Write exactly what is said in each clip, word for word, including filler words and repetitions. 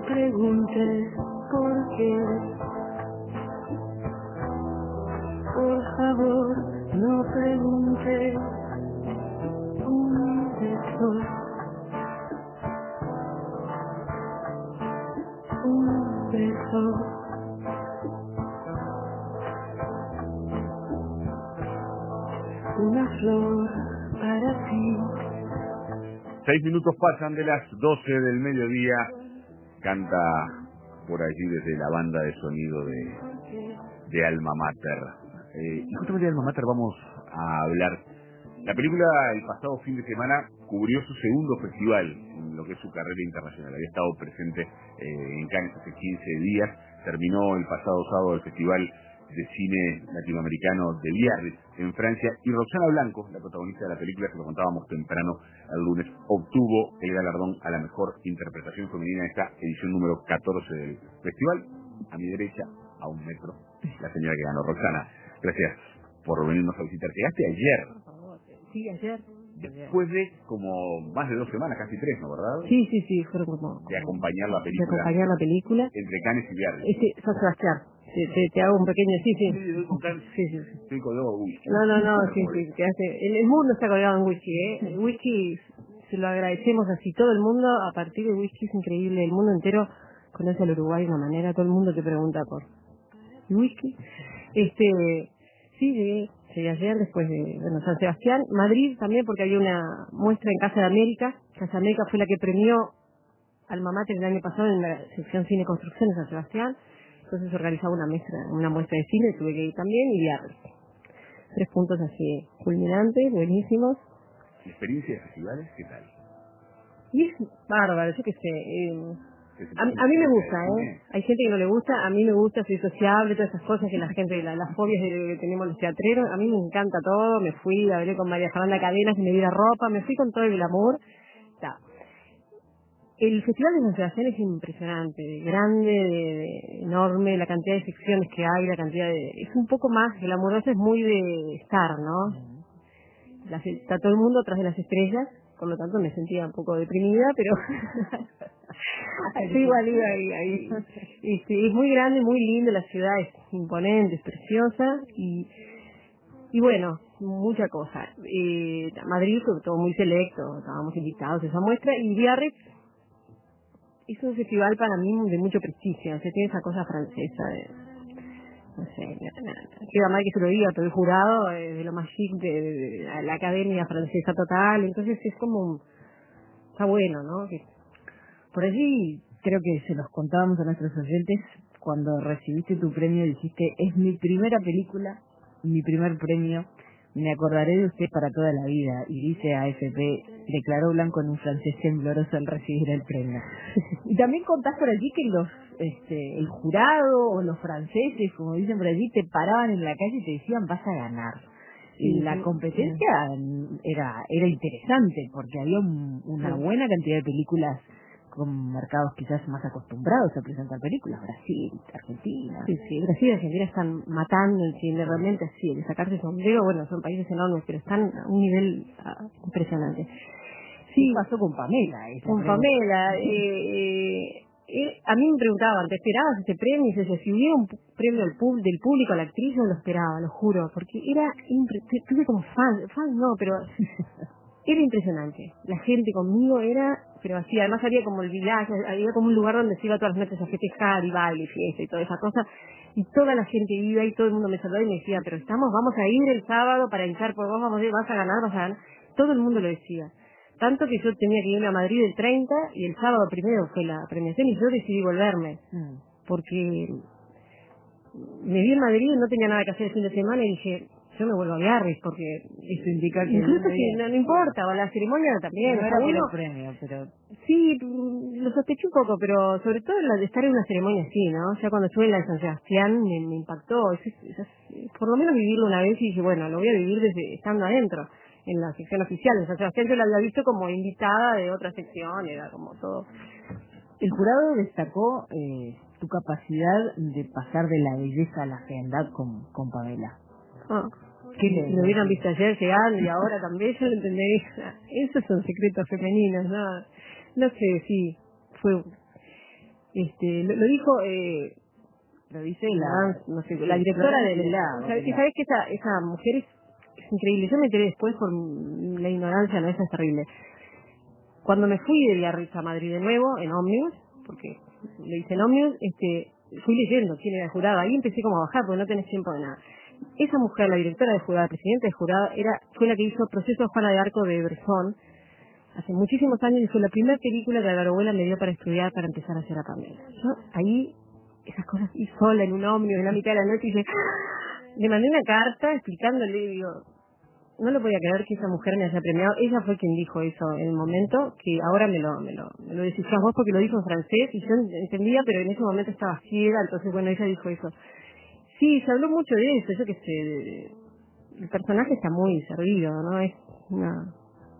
preguntes por qué. Por favor, no preguntes. Un beso. Un beso. Una flor para ti. Seis minutos pasan de las doce del mediodía. Canta por allí desde la banda de sonido de, de Alma Mater. Eh, y justamente de Alma Mater vamos a hablar. La película el pasado fin de semana cubrió su segundo festival en lo que es su carrera internacional. Había estado presente eh, en Cannes hace quince días. Terminó el pasado sábado el festival de cine latinoamericano de Biarritz en Francia, y Roxana Blanco, la protagonista de la película, que lo contábamos temprano el lunes, obtuvo el galardón a la mejor interpretación femenina en esta edición número catorce del festival. A mi derecha, a un metro, la señora que ganó. Roxana, gracias por venirnos a visitar. Llegaste ayer. Sí, ayer. Después de como más de dos semanas, casi tres, ¿no, verdad? Sí, sí, sí, fueron como... De acompañar la película. De acompañar la película. Entre Cannes y Biarritz. Este, San Sebastián. Te, te, te hago un pequeño... Sí, sí. Sí, doy con Cannes. Sí, sí, sí. Estoy colgado de whisky. No, no, no, sí, sí. Te hace... el, el mundo está colgado en whisky, ¿eh? El whisky, se lo agradecemos así. Todo el mundo, a partir de whisky, es increíble. El mundo entero conoce al Uruguay de una manera. Todo el mundo te pregunta por whisky. Este... Sí, llegué. Llegué ayer después de bueno, San Sebastián. Madrid también, porque había una muestra en Casa de América. Casa de América fue la que premió Alma Mater el año pasado en la sección Cine Construcción de San Sebastián. Entonces se organizaba una muestra, una muestra de cine, tuve que ir también, y Biarritz. Tres puntos así culminantes, buenísimos. ¿Experiencia de festivales? ¿Qué tal? Y es bárbaro, yo qué sé. Eh, a, a mí me gusta, ¿eh? Hay gente que no le gusta, a mí me gusta, soy sociable, todas esas cosas que la gente, la, las fobias de, que tenemos los teatreros. A mí me encanta todo, me fui, hablé con María Fernanda Cadenas que me diera ropa, me fui con todo el glamour. Ya. El Festival de San Sebastián es impresionante, grande, de, de, enorme, la cantidad de secciones que hay, la cantidad de... Es un poco más glamoroso, es muy de estar, ¿no? Las, está todo el mundo tras de las estrellas, por lo tanto me sentía un poco deprimida, pero... sí, igual iba ahí, ahí. Este, es muy grande, muy lindo, la ciudad es imponente, es preciosa, y... Y bueno, mucha cosa. Eh, Madrid fue todo muy selecto, estábamos invitados a esa muestra, y Biarritz es un festival para mí de mucho prestigio, o sea, tiene esa cosa francesa de, no sé, na- na- queda mal que se lo diga, pero el jurado es de lo más chic de, de- de la academia francesa total, entonces es como, está bueno, ¿no? Que por allí creo que se los contábamos a nuestros oyentes, cuando recibiste tu premio dijiste, es mi primera película, mi primer premio, me acordaré de usted para toda la vida, y dice A F P, declaró Blanco en un francés tembloroso al recibir el premio. Y también contás por allí que los este el jurado o los franceses, como dicen por allí, te paraban en la calle y te decían vas a ganar. Y sí, la sí, competencia era era interesante, porque había un, una sí. buena cantidad de películas con mercados quizás más acostumbrados a presentar películas, Brasil, Argentina. Sí, sí, Brasil y Argentina están matando el cine, realmente sí, de sacarse sombrero, bueno, son países enormes, pero están a un nivel ah, impresionante. Sí, Sí, pasó con Pamela. Esa con pregunta. Pamela, eh, eh, a mí me preguntaban, ¿te esperabas este premio? Y yo, si hubiera un pu- premio al pub, del público a la actriz, no lo esperaba, lo juro, porque era, impre- tu- tuve como fan, fan no, pero era impresionante. La gente conmigo era, pero así, además había como el village, había como un lugar donde se iba todas las noches a festejar y baile y fiesta y toda esa cosa, y toda la gente iba y todo el mundo me saludaba y me decía, pero estamos, vamos a ir el sábado para hinchar por vos, vamos a ir, vas a ganar, vas a ganar. Todo el mundo lo decía. Tanto que yo tenía que irme a Madrid el treinta y el sábado primero fue la premiación y yo decidí volverme. Mm. Porque me vi en Madrid, no tenía nada que hacer el fin de semana y dije, yo me vuelvo a Biarritz porque Eso indica que incluso no si había- no, no importa, o la ceremonia también, no está era por bueno. el premio, pero Sí, mm, lo sospeché un poco, pero sobre todo la de estar en una ceremonia así, ¿no? O sea, cuando estuve en la de San Sebastián me, me impactó, es- es- es- por lo menos vivirlo una vez y dije, bueno, lo voy a vivir desde estando adentro, en la sección oficial. En San Sebastián yo la había visto como invitada de otra sección, era como todo. el jurado destacó eh, tu capacidad de pasar de la belleza a la fealdad con, con Pamela. Ah, ¿Qué si le si me hubieran visto ayer llegando y ahora también, yo lo entendería. Esos son secretos femeninos, ¿no? No sé, sí, fue Este, lo, lo dijo, eh, lo dice la, no sé, la directora del lado. ¿Sabes que sabes que esa, esa mujer es, es increíble? Yo me enteré después por la ignorancia, no, esa es terrible. Cuando me fui de Biarritz a Madrid de nuevo, en ómnibus, porque le hice en ómnibus, este, fui leyendo quién era el jurado. Ahí empecé como a bajar, porque no tenés tiempo de nada. Esa mujer, la directora del jurado, la presidenta del jurado, era, fue la que hizo Proceso de Juana de Arco de Bresson hace muchísimos años, y fue la primera película que la abuela me dio para estudiar, para empezar a hacer a Pamela. Yo ahí, esas cosas, y sola en un ómnibus en la mitad de la noche, y dije, ¡ah! Le mandé una carta explicándole, digo, no lo podía creer que esa mujer me haya premiado. Ella fue quien dijo eso en el momento, que ahora me lo me lo, me lo decís vos porque lo dijo en francés y yo entendía, pero en ese momento estaba ciega, entonces bueno, ella dijo eso. Sí, se habló mucho de eso, yo qué sé, de, el personaje está muy servido, ¿no? Es una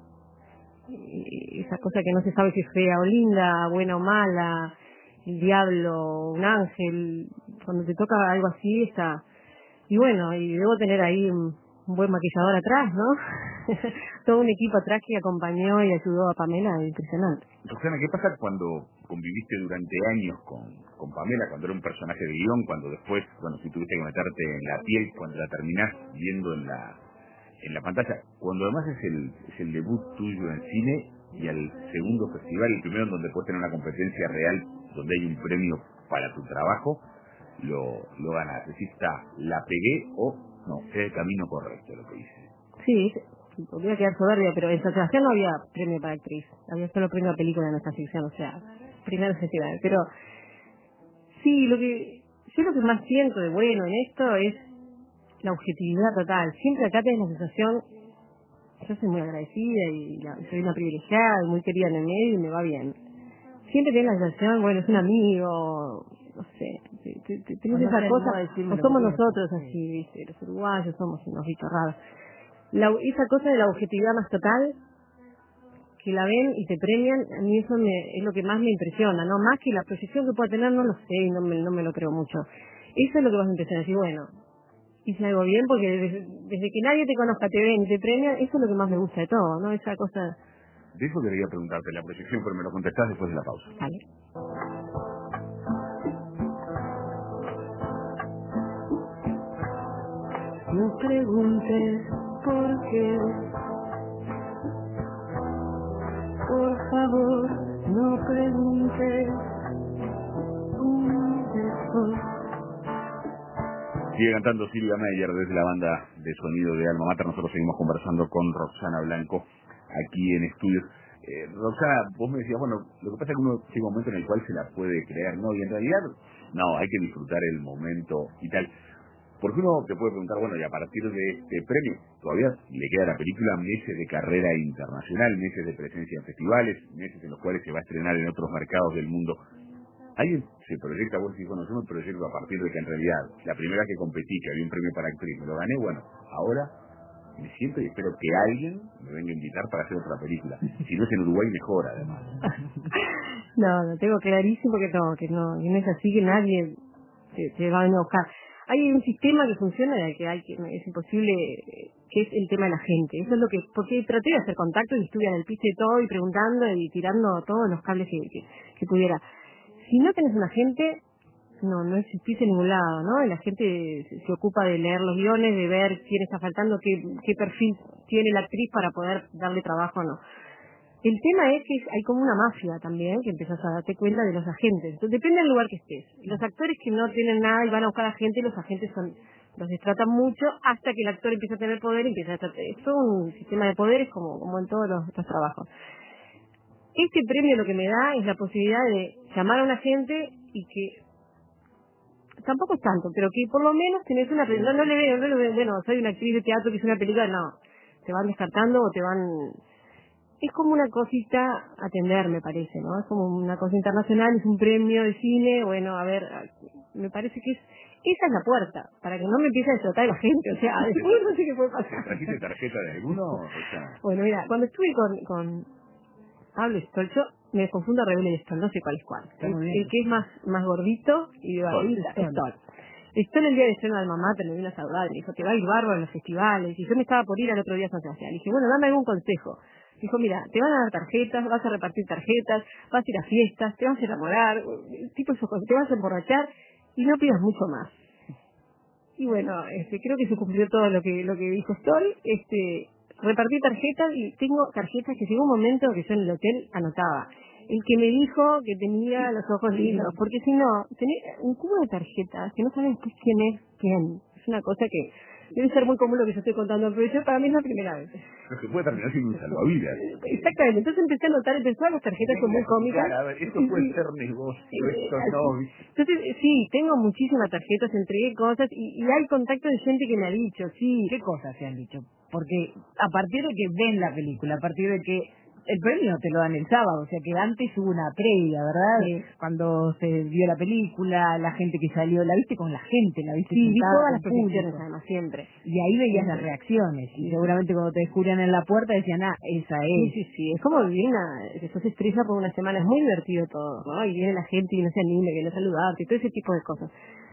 esa cosa que no se sabe si es fea o linda, buena o mala, el diablo, un ángel, cuando te toca algo así está. Y bueno, y debo tener ahí un, un buen maquillador atrás, ¿no? Todo un equipo atrás que acompañó y ayudó a Pamela, impresionante. Roxana, ¿qué pasa cuando conviviste durante años con, con Pamela, cuando era un personaje de guión, cuando después, bueno, si tuviste que meterte en la piel, cuando la terminás viendo en la en la pantalla, cuando además es el, es el debut tuyo en cine y al segundo festival, el primero en donde puedes tener una competencia real, donde hay un premio para tu trabajo, lo, lo ganas? Es decir, está, la pegué o no, es el camino correcto lo que hice. Sí, podría quedar soberbia, pero en San Sebastián no había premio para actriz, había solo premio a película en nuestra sección, o sea, primer festival. Pero sí, lo que yo lo que más siento de bueno en esto es la objetividad total. Siempre acá tenés la sensación, yo soy muy agradecida y la, soy una privilegiada y muy querida en el medio y me va bien. Siempre tenés la sensación, bueno, es un amigo, no sé, te, te, te, tenés esa cosa, o somos nosotros así, ¿viste? Los uruguayos somos unos bichos raros. La, esa cosa de la objetividad más total, que la ven y te premian, a mí eso me, es lo que más me impresiona, ¿no? Más que la proyección que pueda tener, no lo sé, no me, no me lo creo mucho. Eso es lo que vas a empezar a decir, bueno, hice algo bien, porque desde, desde que nadie te conozca, te ven y te premian, eso es lo que más me gusta de todo, ¿no? Esa cosa. De eso quería preguntarte, la proyección, pero me lo contestás después de la pausa. Vale. No preguntes por qué, por favor, no preguntes un beso. Sigue cantando Silvia Meyer desde la banda de sonido de Alma Mater. Nosotros seguimos conversando con Roxana Blanco aquí en estudios. Eh, Roxana, vos me decías, bueno, lo que pasa es que uno llega un momento en el cual se la puede creer, ¿no? Y en realidad, no, hay que disfrutar el momento y tal. Porque uno te puede preguntar, bueno, y a partir de este premio, todavía le queda a la película meses de carrera internacional, meses de presencia en festivales, meses en los cuales se va a estrenar en otros mercados del mundo. ¿Alguien se proyecta, vos decís, bueno, yo me proyecto a partir de que en realidad, la primera que competí, que había un premio para actriz, me lo gané, bueno, ahora me siento y espero que alguien me venga a invitar para hacer otra película. Si no es en Uruguay, mejor, además. No, lo tengo clarísimo que no, que no, que no es así, que nadie te, te va a venir a buscar. Hay un sistema que funciona, de que hay que es imposible, que es el tema de la gente. Eso es lo que, porque traté de hacer contacto y estuve en el piso y todo, y preguntando y tirando todos los cables que, que, que pudiera. Si no tenés una gente, no, no existís en ningún lado, ¿no? La gente se, se ocupa de leer los guiones, de ver quién está faltando, qué, qué perfil tiene la actriz para poder darle trabajo o no. El tema es que hay como una mafia también, que empezás a darte cuenta de los agentes. Entonces, depende del lugar que estés. Los actores que no tienen nada y van a buscar a gente, los agentes son los destratan mucho hasta que el actor empieza a tener poder y empieza a tratar. Es todo un sistema de poderes como, como en todos los, los trabajos. Este premio lo que me da es la posibilidad de llamar a una gente y que tampoco es tanto, pero que por lo menos tenés una... No, no le veo, no le veo, bueno, soy una actriz de teatro que hizo una película, no. Te van descartando o te van... Es como una cosita a atender, me parece, ¿no? Es como una cosa internacional, es un premio de cine, bueno, a ver, me parece que es... Esa es la puerta, para que no me empiece a explotar la gente, o sea, después no sé qué puede pasar. ¿Trajiste tarjeta de alguno? O sea... Bueno, mira, cuando estuve con... con Pablo Stoll, yo me confundo a Rebelde y Stoll, no sé cuál es cuál. El, el que es más más gordito y de barbita, Stoll. Stoll el día de estreno de Alma Mater me vino a saludar, me dijo, te va a ir bárbaro en los festivales, y yo me estaba por ir al otro día a San Sebastián. Le dije, bueno, dame algún consejo. Dijo, mira, te van a dar tarjetas, vas a repartir tarjetas, vas a ir a fiestas, te vas a enamorar, tipo esos cosas, te vas a emborrachar y no pidas mucho más. Y bueno, este, creo que se cumplió todo lo que lo que dijo Stoll. Este, repartí tarjetas y tengo tarjetas que llegó un momento que yo en el hotel anotaba. El que me dijo que tenía los ojos lindos, porque si no, tenés un cubo de tarjetas que no sabes quién es quién. Es una cosa que debe ser muy común lo que yo estoy contando, pero yo para mí es la primera vez. Pero que puede terminar siendo un salvavidas. Exactamente, entonces empecé a notar, empecé a las tarjetas son muy cómicas. A ver, esto puede ser negocio, esto no. Entonces, sí, tengo muchísimas tarjetas, entregué cosas y, y hay contacto de gente que me ha dicho, sí. ¿Qué cosas se han dicho? Porque a partir de que ven la película, a partir de que el premio te lo dan el sábado, o sea que antes hubo una previa, ¿verdad? Sí. Cuando se vio la película, la gente que salió, la viste con la gente, la viste Sí, vi sentada todas con las proyecciones público. además, siempre. Y ahí veías Siempre. las reacciones, y Sí. seguramente cuando te descubrían en la puerta decían, ah, esa Sí, es. sí, sí, es como vivir una, después se estresa por una semana, es muy divertido todo, ¿no? Y viene la gente y no se anima, que no saludarte, todo ese tipo de cosas.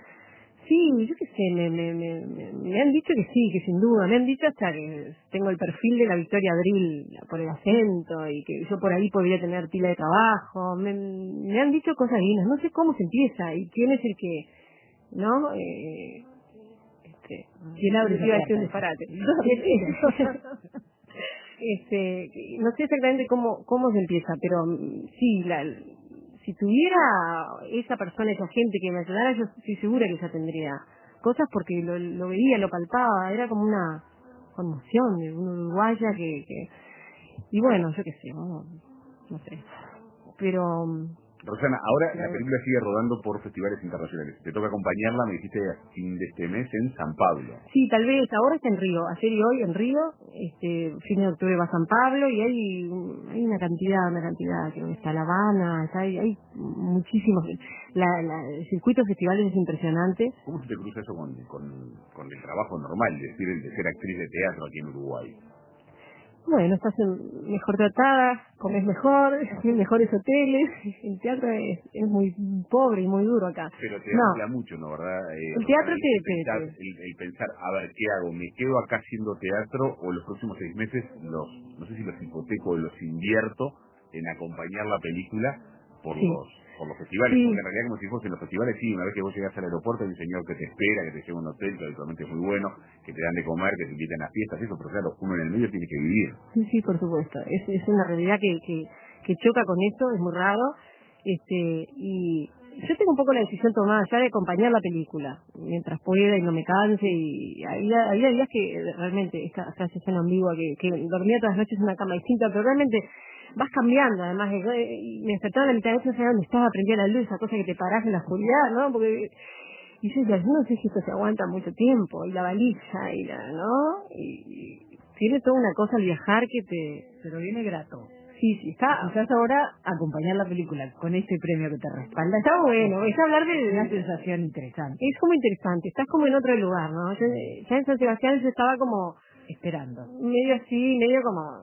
Sí, yo qué sé, me, me, me, me, me han dicho que sí, que sin duda, me han dicho hasta que tengo el perfil de la Victoria Abril por el acento y que yo por ahí podría tener pila de trabajo, me, me han dicho cosas divinas, no sé cómo se empieza y quién es el que, ¿no? Eh, este, ¿Quién abre esa iba a decir un puerta? disparate. este, no sé exactamente cómo, cómo se empieza, pero mm, sí, la... si tuviera esa persona, esa gente que me ayudara, yo estoy segura que ya tendría cosas porque lo, lo veía, lo palpaba, era como una conmoción de una uruguaya que, que y bueno, yo qué sé, no, no sé, pero Rosana, ahora claro. La película sigue rodando por festivales internacionales. Te toca acompañarla, me dijiste, a fin de este mes en San Pablo. Sí, tal vez, ahora está en Río, ayer y hoy en Río, este, fin de octubre va a San Pablo y hay, hay una cantidad, una cantidad, que está La Habana, está, hay, hay muchísimos, la, la, el circuito de festivales es impresionante. ¿Cómo se te cruza eso con, con, con el trabajo normal, es decir, el de ser actriz de teatro aquí en Uruguay? Bueno, estás en- mejor tratada, comes mejor, en mejores hoteles, el teatro es, es muy pobre y muy duro acá. Pero te No, habla mucho, ¿no, verdad? Eh, el Rosana, teatro el, te, el te, pensar, te- el, el pensar, a ver, ¿qué hago? ¿Me quedo acá haciendo teatro o los próximos seis meses los, no sé si los hipoteco o los invierto en acompañar la película por sí, los por los festivales? sí, Porque en realidad, como si fuese en los festivales, sí, una vez que vos llegas al aeropuerto hay un señor que te espera, que te lleva a un hotel, que habitualmente es muy bueno, que te dan de comer, que te invitan a fiestas, eso, pero claro, uno en el medio tiene que vivir. sí, sí, por supuesto. Es, es una realidad que, que, que choca con esto, es muy raro. Este, y yo tengo un poco la decisión tomada ya de acompañar la película, mientras pueda y no me canse. Y había, había días que realmente, esta frase tan ambigua, que, que dormía todas las noches en una cama distinta, pero realmente vas cambiando. Además, eh, y me despertaba a la mitad de la noche, no sabía dónde estaba, prendía la luz, esa cosa que te parás en la oscuridad, ¿no? Porque y yo decía, yo no sé si esto se aguanta mucho tiempo, y la valija, y la, ¿no? Y, y tiene toda una cosa al viajar que te... Pero viene grato. Sí, sí, está... Quizás ahora acompañar la película con este premio que te respalda. Está bueno, es hablar de... Una sensación interesante. Es como interesante, estás como en otro lugar, ¿no? Yo, ya en San Sebastián yo estaba como... Esperando. Medio así, medio como...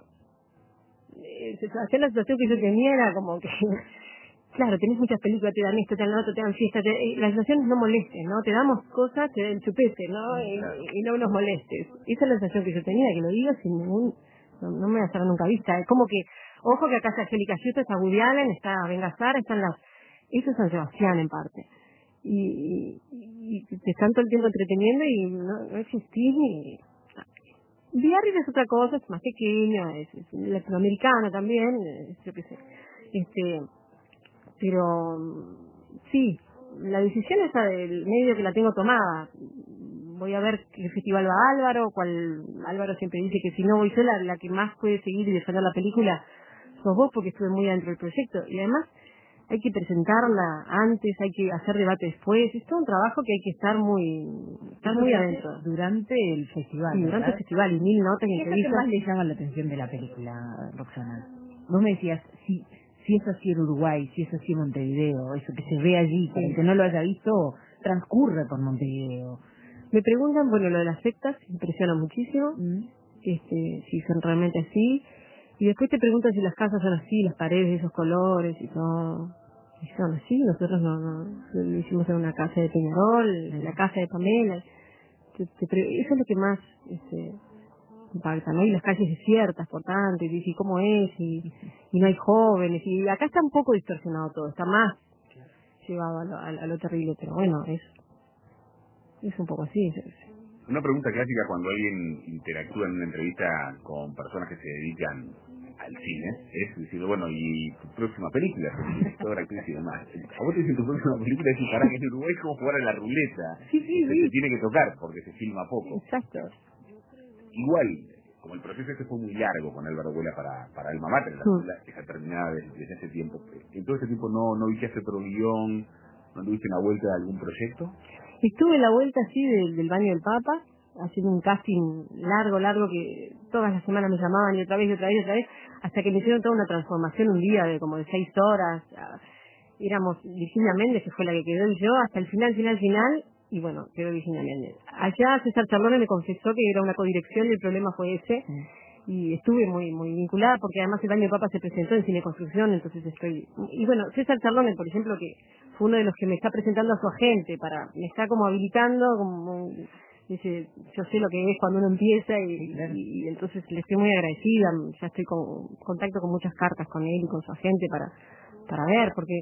Eh, San Sebastián la situación que yo tenía era como que... Claro, tenés muchas películas, te dan esto, te dan lo otro, te dan fiesta, te, y las sensaciones no molesten, ¿no? Te damos cosas, te den chupete, ¿no? Y, y no nos molestes. Esa es la sensación que yo tenía, que lo digo sin ningún... No, no me voy a hacer nunca vista. Es como que, ojo que acá está Angélica Houston, está Woody Allen, está Venga Sara, están las... Eso es San Sebastián en parte. Y, y, y te están todo el tiempo entreteniendo y no, no existís ni... Biarritz es otra cosa, es más pequeño, es, es latinoamericano también, es, yo qué sé. Este... Pero sí, la decisión esa del medio que la tengo tomada. Voy a ver qué festival va Álvaro, cual Álvaro siempre dice que si no voy yo, la, la que más puede seguir y defender la película sos vos, porque estuve muy dentro del proyecto. Y además hay que presentarla antes, hay que hacer debate después. Es todo un trabajo que hay que estar muy estar muy adentro. Durante el festival, Sí, durante ¿verdad? el festival y mil notas y ¿Qué es lo que entrevistas. más le llama la atención de la película, Roxana? Vos me decías, si, si es así en Uruguay, si es así en Montevideo, eso que se ve allí, para el que no lo haya visto, transcurre por Montevideo. Me preguntan, bueno, lo de las sectas, impresiona muchísimo, ¿Mm? este, si son realmente así, y después te preguntan si las casas son así, las paredes de esos colores, y son, y son así. Nosotros no, no, lo hicimos en una casa de Peñarol, en la casa de Pamela. Te, te pre- eso es lo que más, este, impacta, ¿no? Y las calles desiertas, por tanto, y dices, ¿cómo es? Y, y no hay jóvenes, y acá está un poco distorsionado todo, está más llevado a lo, a, a lo terrible, pero bueno, es, es un poco así. Es, una pregunta clásica cuando alguien interactúa en una entrevista con personas que se dedican al cine es decir, bueno, y tu próxima película, director, actriz y demás. A vos te dicen tu próxima película y para que en Uruguay es como jugar a la ruleta. Sí, sí, se, sí. se tiene que tocar porque se filma poco. Exacto. Igual, como el proceso este fue muy largo con Álvaro Vuela para, para Alma Mater, la película mm. está terminada desde, desde hace tiempo. En todo ese tiempo no, no viste otro guión, no tuviste una vuelta de algún proyecto. Estuve en la vuelta así del, del Baño del Papa, haciendo un casting largo, largo, que todas las semanas me llamaban y otra vez, y otra vez, y otra vez, hasta que me hicieron toda una transformación un día de como de seis horas. Éramos Virginia Méndez, que fue la que quedó, y yo, hasta el final, final, final, y bueno, quedó Virginia Méndez. Allá César Charlone me confesó que era una codirección y el problema fue ese, mm. y estuve muy muy vinculada, porque además el Baño del Papa se presentó en Cine Construcción, entonces estoy... Y bueno, César Charlone, por ejemplo, que fue uno de los que me está presentando a su agente, para me está como habilitando, como dice, yo sé lo que es cuando uno empieza, y, claro. y, y entonces le estoy muy agradecida, ya estoy con contacto con muchas cartas con él y con su agente para para ver, porque...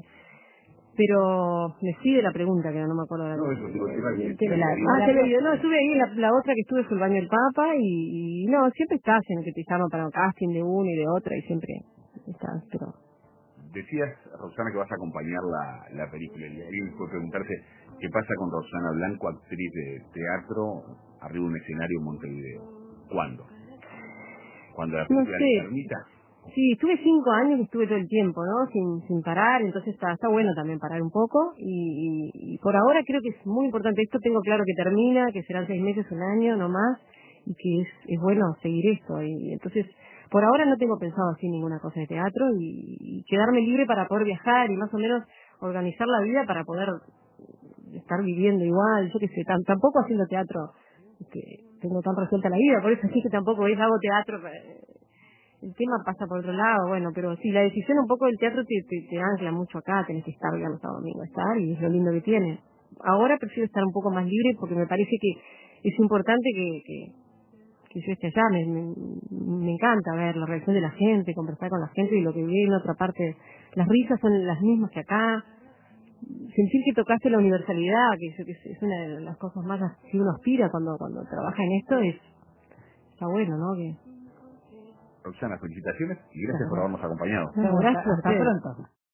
Pero me sigue la pregunta, que no me acuerdo de la... No, eso, digo, que la, ah, se me olvidó. No, estuve ahí, la, la otra que estuve fue el Baño del Papa, y, y no, siempre estás en el que te llaman para un casting de uno y de otra, y siempre estás, pero... Decías, Roxana, que vas a acompañar la, la película, y alguien fue preguntarte qué pasa con Roxana Blanco, actriz de teatro, arriba de un escenario en Montevideo. ¿Cuándo? ¿Cuando la película no sé. le permita? Sí, estuve cinco años y estuve todo el tiempo, ¿no? Sin sin parar, entonces está está bueno también parar un poco, y, y, y por ahora creo que es muy importante. Esto tengo claro que termina, que serán seis meses, un año, no más, y que es, es bueno seguir esto. Y, y entonces, por ahora no tengo pensado así ninguna cosa de teatro, y, y quedarme libre para poder viajar y más o menos organizar la vida para poder estar viviendo igual, yo qué sé, tan, tampoco haciendo teatro, que tengo tan resuelta la vida, por eso sí que tampoco es hago teatro, el tema pasa por otro lado, bueno, pero sí, la decisión un poco del teatro te, te, te ancla mucho acá, tenés que estar, digamos, a domingo, estar, y es lo lindo que tiene. Ahora prefiero estar un poco más libre porque me parece que es importante que, que, que yo esté allá, me, me, me encanta ver la reacción de la gente, conversar con la gente, y lo que vi en otra parte, las risas son las mismas que acá, sentir que tocaste la universalidad, que es, es una de las cosas más que uno aspira cuando cuando trabaja en esto, es está bueno, ¿no? Que Roxana, felicitaciones y gracias por habernos acompañado. Gracias, hasta pronto.